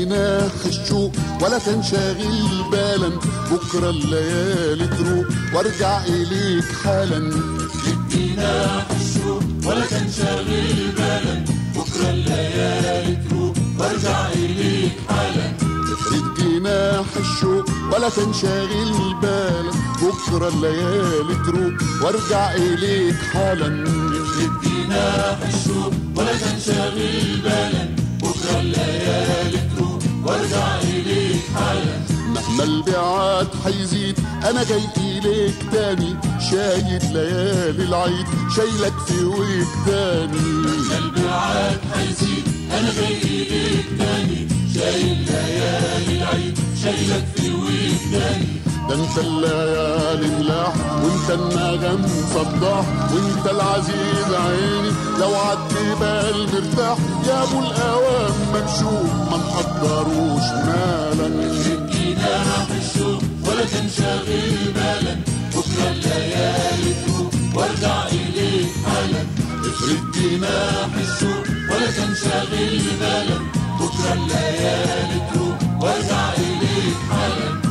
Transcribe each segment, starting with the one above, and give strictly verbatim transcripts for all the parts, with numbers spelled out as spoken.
جناح الشوق ولا تنشغل بالا، بكرة الليالي تروق وارجع إليك حالا. افرد جناح الشوق ولا تنشغل بالا، بكرة الليالي تروق وارجع إليك حالا. افرد جناح الشوق ولا تنشغل بالا، بكرة الليالي تروق وارجع إليك حالا. افرد جناح الشوق ولا تنشغل بالا، بكرة الليالي تروق وارجع إليك حالا. مهما البعاد حيزيد أنا جاي إليك تاني، شايد ليالي العيد شايلك في وجداني. مهما البعاد حيزيد أنا جاي إليك تاني، شايل ليالي العيد شايلك في وجداني. ده انت الليالي ملاح وانت النغم صداح، وانت العزيز عيني لو عدي بال مرتاح. يا ابو الاوام ممشوق ما نقدروش مالا. افرد جناح الشوق ولا تنشغل بالا، بكرة الليالي تروق وارجع إليك حالا. افرد جناح الشوق ولا تنشغل بالا، بكرة الليالي تروق وارجع إليك حالا.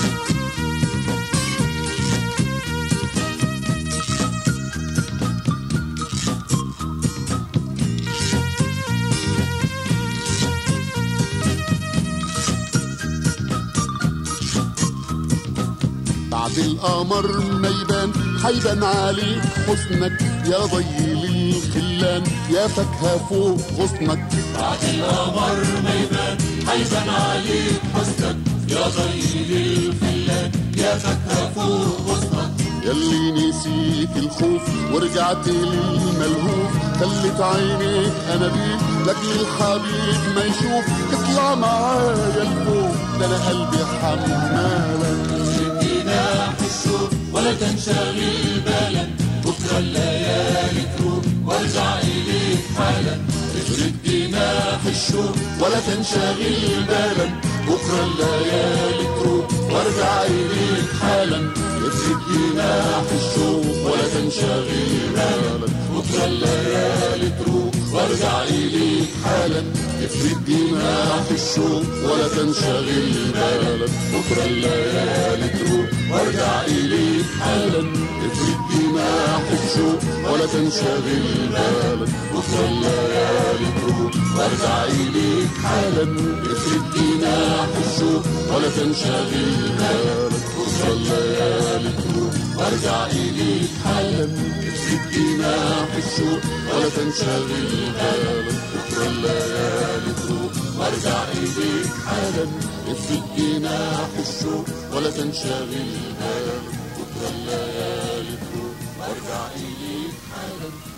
بعد القمر ما يبان حيبان عليك حسنك، يا ضيل الخلان يا فاكهة فوق غصنك. بعد القمر ما يبان حيبان عليك حسنك، يا ضيل الخلان يا فاكهة فوق غصنك. ياللي نسيت الخوف ورجعت للملهوف، خلت عينيك انابيب لاجل الحبيب ما يشوف. اطلع معايا لفوق ده انا قلبي حمالك. جناح الشوق ولا تنشغل بالا، بكرة الليالي تروق وارجع إليك حالا. افرد جناح الشوق ولا تنشغل بالا، بكرة الليالي تروق وارجع إليك حالا. افرد جناح الشوق ولا تنشغل بالا، بكرة الليالي تروق وارجع إليك حالا. افرد جناح الشوق ولا تنشغل بالك، بكرة الليالي تروق وارجع إليك حالا. افرد جناح الشوق ولا تنشغل بالك، بكرة الليالي تروق وارجع إليك حالا. افرد جناح الشوق ولا تنشغل بالك، بكرة الليالي تروق وارجع إليك حالا. افرد جناح الشوق ولا تنشغل بالك، بكرة الليالي تروق وارجع إليك حالا. افرد جناح الشوق ولا تنشغل بالك، بكرة الليالي تروق وارجع إليك حالا.